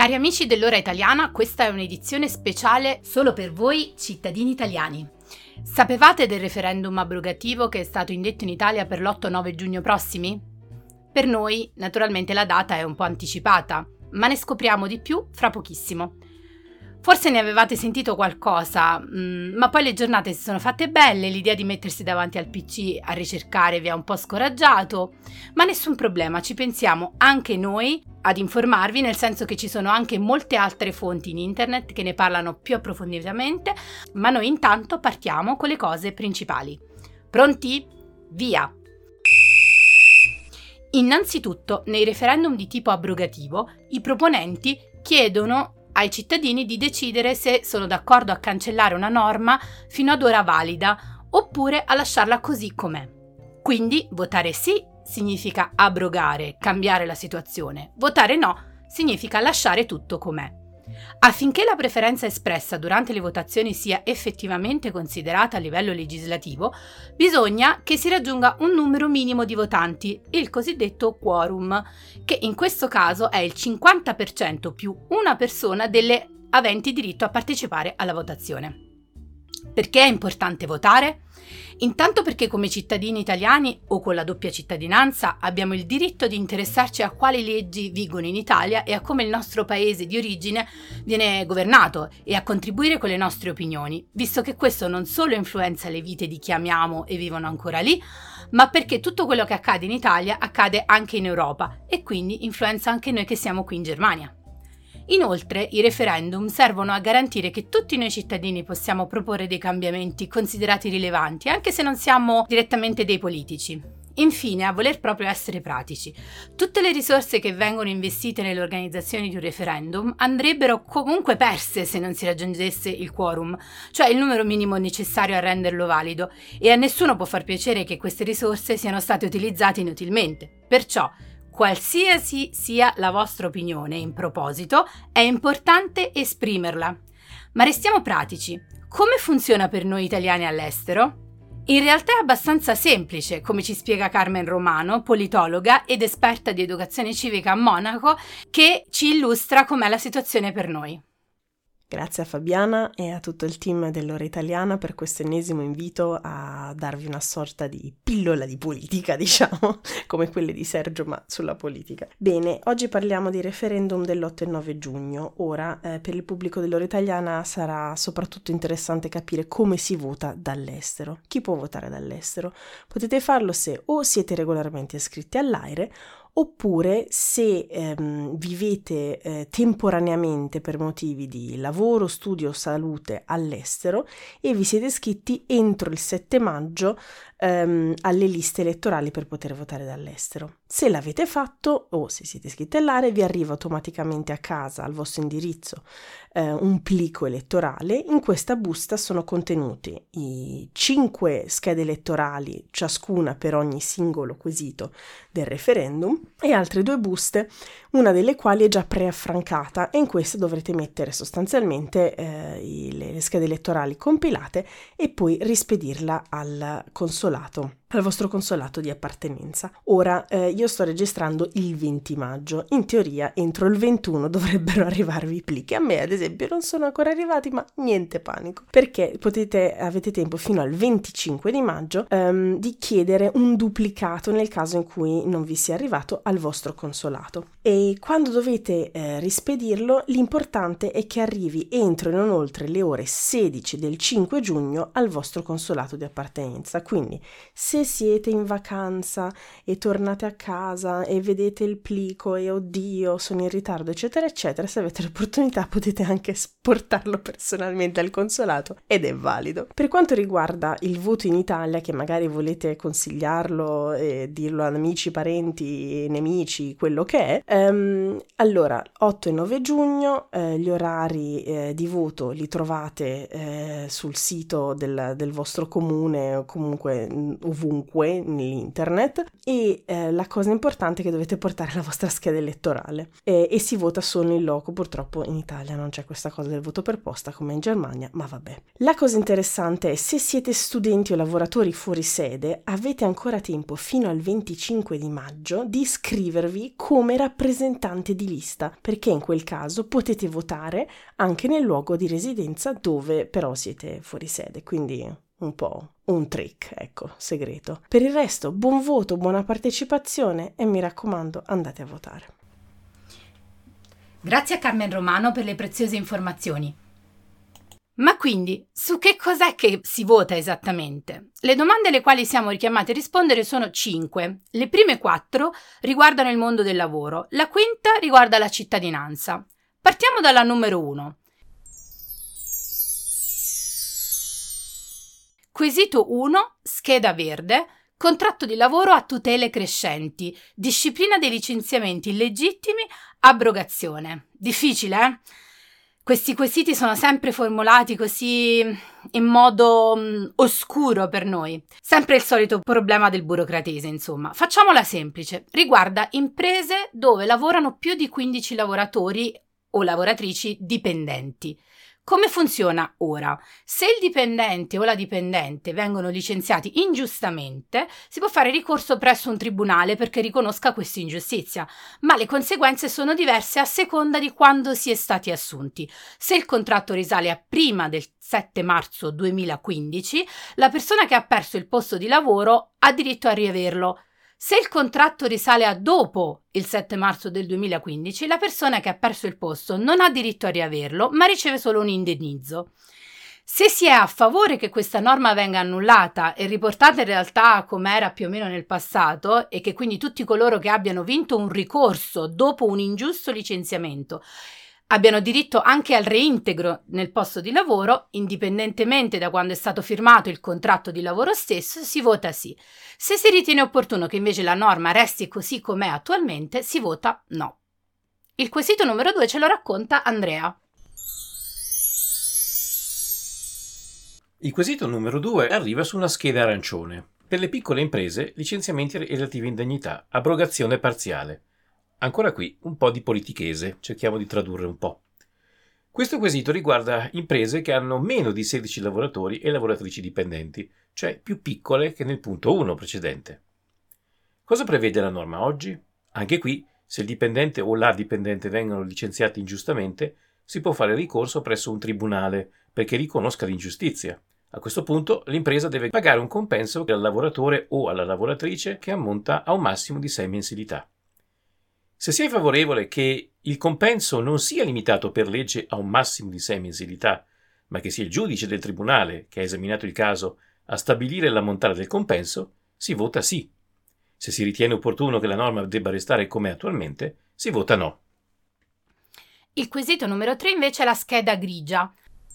Cari amici dell'Ora Italiana, questa è un'edizione speciale solo per voi cittadini italiani. Sapevate del referendum abrogativo che è stato indetto in Italia per l'8-9 giugno prossimi? Per noi, naturalmente, la data è un po' anticipata, ma ne scopriamo di più fra pochissimo. Forse ne avevate sentito qualcosa, ma poi le giornate si sono fatte belle, l'idea di mettersi davanti al PC a ricercare vi ha un po' scoraggiato, ma nessun problema, ci pensiamo anche noi ad informarvi, nel senso che ci sono anche molte altre fonti in internet che ne parlano più approfonditamente, ma noi intanto partiamo con le cose principali. Pronti? Via! Innanzitutto, nei referendum di tipo abrogativo, i proponenti chiedono ai cittadini di decidere se sono d'accordo a cancellare una norma fino ad ora valida oppure a lasciarla così com'è. Quindi votare sì significa abrogare, cambiare la situazione. Votare no significa lasciare tutto com'è. Affinché la preferenza espressa durante le votazioni sia effettivamente considerata a livello legislativo, bisogna che si raggiunga un numero minimo di votanti, il cosiddetto quorum, che in questo caso è il 50% più una persona delle aventi diritto a partecipare alla votazione. Perché è importante votare? Intanto perché come cittadini italiani o con la doppia cittadinanza abbiamo il diritto di interessarci a quali leggi vigono in Italia e a come il nostro paese di origine viene governato e a contribuire con le nostre opinioni, visto che questo non solo influenza le vite di chi amiamo e vivono ancora lì, ma perché tutto quello che accade in Italia accade anche in Europa e quindi influenza anche noi che siamo qui in Germania. Inoltre, i referendum servono a garantire che tutti noi cittadini possiamo proporre dei cambiamenti considerati rilevanti, anche se non siamo direttamente dei politici. Infine, a voler proprio essere pratici, tutte le risorse che vengono investite nell'organizzazione di un referendum andrebbero comunque perse se non si raggiungesse il quorum, cioè il numero minimo necessario a renderlo valido, e a nessuno può far piacere che queste risorse siano state utilizzate inutilmente. Perciò, qualsiasi sia la vostra opinione in proposito, è importante esprimerla. Ma restiamo pratici. Come funziona per noi italiani all'estero? In realtà è abbastanza semplice, come ci spiega Carmen Romano, politologa ed esperta di educazione civica a Monaco, che ci illustra com'è la situazione per noi. Grazie a Fabiana e a tutto il team dell'Ora Italiana per questo ennesimo invito a darvi una sorta di pillola di politica, diciamo, come quelle di Sergio, ma sulla politica. Bene, oggi parliamo di referendum dell'8 e 9 giugno. Ora, per il pubblico dell'Ora Italiana sarà soprattutto interessante capire come si vota dall'estero. Chi può votare dall'estero? Potete farlo se o siete regolarmente iscritti all'AIRE oppure se vivete temporaneamente per motivi di lavoro, studio o salute all'estero e vi siete iscritti entro il 7 maggio alle liste elettorali per poter votare dall'estero. Se l'avete fatto o se siete iscritti all'AIRE vi arriva automaticamente a casa al vostro indirizzo un plico elettorale. In questa busta sono contenuti i 5 schede elettorali, ciascuna per ogni singolo quesito del referendum, e altre 2 buste, una delle quali è già preaffrancata, e in questa dovrete mettere sostanzialmente le schede elettorali compilate e poi rispedirla al vostro consolato di appartenenza. Ora, io sto registrando il 20 maggio, in teoria entro il 21 dovrebbero arrivarvi i plichi. A me ad esempio non sono ancora arrivati, ma niente panico, perché avete tempo fino al 25 di maggio di chiedere un duplicato nel caso in cui non vi sia arrivato al vostro consolato. E quando dovete rispedirlo, l'importante è che arrivi entro e non oltre le ore 16 del 5 giugno al vostro consolato di appartenenza. Quindi se siete in vacanza e tornate a casa e vedete il plico e oddio sono in ritardo eccetera eccetera, se avete l'opportunità potete anche portarlo personalmente al consolato ed è valido. Per quanto riguarda il voto in Italia, che magari volete consigliarlo e dirlo ad amici, parenti, nemici, quello che è, allora 8 e 9 giugno gli orari di voto li trovate sul sito del vostro comune o comunque ovunque ovunque nell'internet e la cosa importante è che dovete portare la vostra scheda elettorale e si vota solo in loco. Purtroppo in Italia non c'è questa cosa del voto per posta come in Germania, ma vabbè. La cosa interessante è, se siete studenti o lavoratori fuori sede, avete ancora tempo fino al 25 di maggio di iscrivervi come rappresentante di lista, perché in quel caso potete votare anche nel luogo di residenza dove però siete fuori sede, quindi un po' un trick, ecco, segreto. Per il resto, buon voto, buona partecipazione e mi raccomando, andate a votare. Grazie a Carmen Romano per le preziose informazioni. Ma quindi, su che cos'è che si vota esattamente? Le domande alle quali siamo chiamati a rispondere sono 5. Le prime 4 riguardano il mondo del lavoro, la quinta riguarda la cittadinanza. Partiamo dalla numero 1. Quesito 1, scheda verde, contratto di lavoro a tutele crescenti, disciplina dei licenziamenti illegittimi, abrogazione. Difficile, eh? Questi quesiti sono sempre formulati così in modo oscuro per noi. Sempre il solito problema del burocratese, insomma. Facciamola semplice. Riguarda imprese dove lavorano più di 15 lavoratori o lavoratrici dipendenti. Come funziona ora? Se il dipendente o la dipendente vengono licenziati ingiustamente, si può fare ricorso presso un tribunale perché riconosca questa ingiustizia, ma le conseguenze sono diverse a seconda di quando si è stati assunti. Se il contratto risale a prima del 7 marzo 2015, la persona che ha perso il posto di lavoro ha diritto a riaverlo. Se il contratto risale a dopo il 7 marzo del 2015, la persona che ha perso il posto non ha diritto a riaverlo, ma riceve solo un indennizzo. Se si è a favore che questa norma venga annullata e riportata in realtà come era più o meno nel passato, e che quindi tutti coloro che abbiano vinto un ricorso dopo un ingiusto licenziamento abbiano diritto anche al reintegro nel posto di lavoro, indipendentemente da quando è stato firmato il contratto di lavoro stesso, si vota sì. Se si ritiene opportuno che invece la norma resti così com'è attualmente, si vota no. Il quesito numero 2 ce lo racconta Andrea. Il quesito numero 2 arriva su una scheda arancione. Per le piccole imprese, licenziamenti e relative indennità, abrogazione parziale. Ancora qui un po' di politichese, cerchiamo di tradurre un po'. Questo quesito riguarda imprese che hanno meno di 16 lavoratori e lavoratrici dipendenti, cioè più piccole che nel punto 1 precedente. Cosa prevede la norma oggi? Anche qui, se il dipendente o la dipendente vengono licenziati ingiustamente, si può fare ricorso presso un tribunale perché riconosca l'ingiustizia. A questo punto l'impresa deve pagare un compenso al lavoratore o alla lavoratrice che ammonta a un massimo di 6 mensilità. Se si è favorevole che il compenso non sia limitato per legge a un massimo di 6 mensilità, ma che sia il giudice del tribunale che ha esaminato il caso a stabilire l'ammontare del compenso, si vota sì. Se si ritiene opportuno che la norma debba restare come attualmente, si vota no. Il quesito numero 3 invece è la scheda grigia.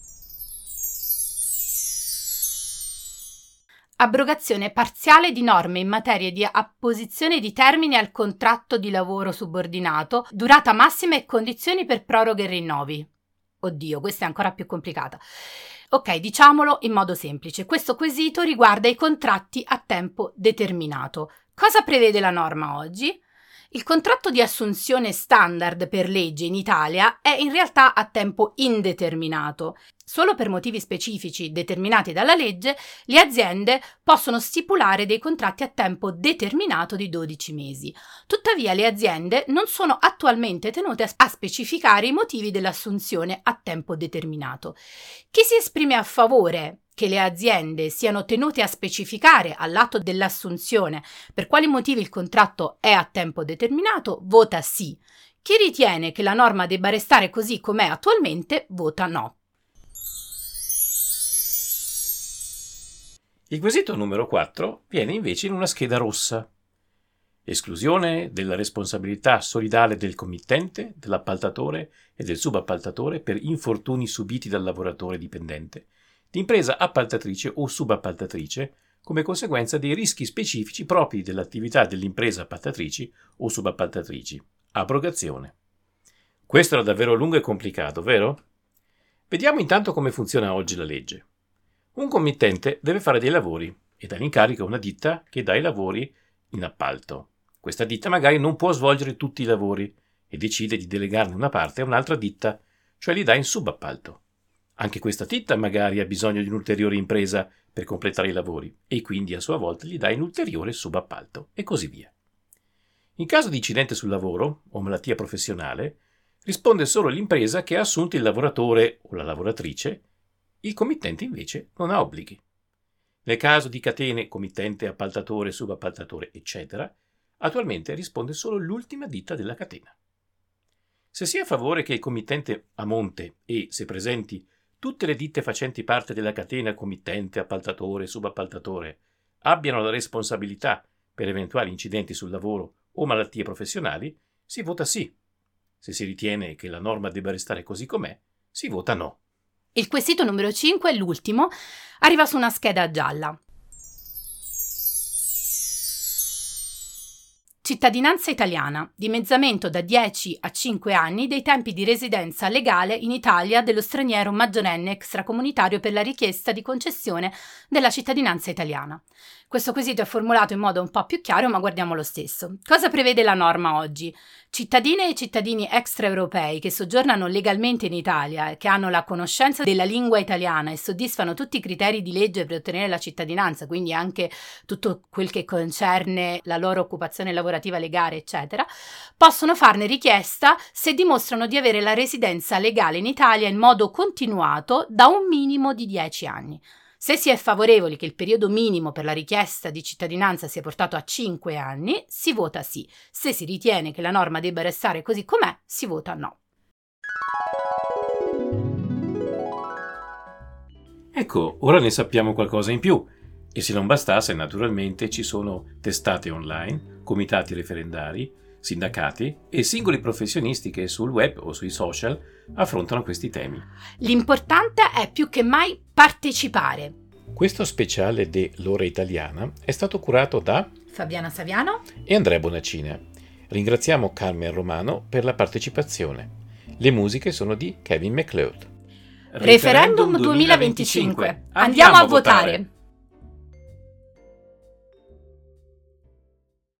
Abrogazione parziale di norme in materia di apposizione di termini al contratto di lavoro subordinato, durata massima e condizioni per proroghe e rinnovi. Oddio, questa è ancora più complicata. Ok, diciamolo in modo semplice. Questo quesito riguarda i contratti a tempo determinato. Cosa prevede la norma oggi? Il contratto di assunzione standard per legge in Italia è in realtà a tempo indeterminato. Solo per motivi specifici determinati dalla legge, le aziende possono stipulare dei contratti a tempo determinato di 12 mesi. Tuttavia, le aziende non sono attualmente tenute a specificare i motivi dell'assunzione a tempo determinato. Chi si esprime a favore che le aziende siano tenute a specificare all'atto dell'assunzione per quali motivi il contratto è a tempo determinato, vota sì. Chi ritiene che la norma debba restare così com'è attualmente, vota no. Il quesito numero 4 viene invece in una scheda rossa. Esclusione della responsabilità solidale del committente, dell'appaltatore e del subappaltatore per infortuni subiti dal lavoratore dipendente, d'impresa appaltatrice o subappaltatrice, come conseguenza dei rischi specifici propri dell'attività dell'impresa appaltatrici o subappaltatrici. Abrogazione. Questo era davvero lungo e complicato, vero? Vediamo intanto come funziona oggi la legge. Un committente deve fare dei lavori e dà l'incarico a una ditta che dà i lavori in appalto. Questa ditta magari non può svolgere tutti i lavori e decide di delegarne una parte a un'altra ditta, cioè li dà in subappalto. Anche questa ditta magari ha bisogno di un'ulteriore impresa per completare i lavori e quindi a sua volta gli dà in ulteriore subappalto e così via. In caso di incidente sul lavoro o malattia professionale, risponde solo l'impresa che ha assunto il lavoratore o la lavoratrice, il committente invece non ha obblighi. Nel caso di catene, committente, appaltatore, subappaltatore, eccetera, attualmente risponde solo l'ultima ditta della catena. Se si è a favore che il committente a monte e, se presenti, tutte le ditte facenti parte della catena committente, appaltatore, subappaltatore abbiano la responsabilità per eventuali incidenti sul lavoro o malattie professionali, si vota sì. Se si ritiene che la norma debba restare così com'è, si vota no. Il quesito numero 5, l'ultimo, arriva su una scheda gialla. Cittadinanza italiana, dimezzamento da 10 a 5 anni dei tempi di residenza legale in Italia dello straniero maggiorenne extracomunitario per la richiesta di concessione della cittadinanza italiana. Questo quesito è formulato in modo un po' più chiaro, ma guardiamo lo stesso. Cosa prevede la norma oggi? Cittadine e cittadini extraeuropei che soggiornano legalmente in Italia e che hanno la conoscenza della lingua italiana e soddisfano tutti i criteri di legge per ottenere la cittadinanza, quindi anche tutto quel che concerne la loro occupazione lavorativa legale, eccetera, possono farne richiesta se dimostrano di avere la residenza legale in Italia in modo continuato da un minimo di 10 anni. Se si è favorevoli che il periodo minimo per la richiesta di cittadinanza sia portato a 5 anni, si vota sì. Se si ritiene che la norma debba restare così com'è, si vota no. Ecco, ora ne sappiamo qualcosa in più. E se non bastasse, naturalmente ci sono testate online, comitati referendari, sindacati e singoli professionisti che sul web o sui social affrontano questi temi. L'importante è più che mai partecipare. Questo speciale de L'Ora Italiana è stato curato da Fabiana Saviano e Andrea Bonaccina. Ringraziamo Carmen Romano per la partecipazione. Le musiche sono di Kevin MacLeod. Referendum 2025. Andiamo a votare!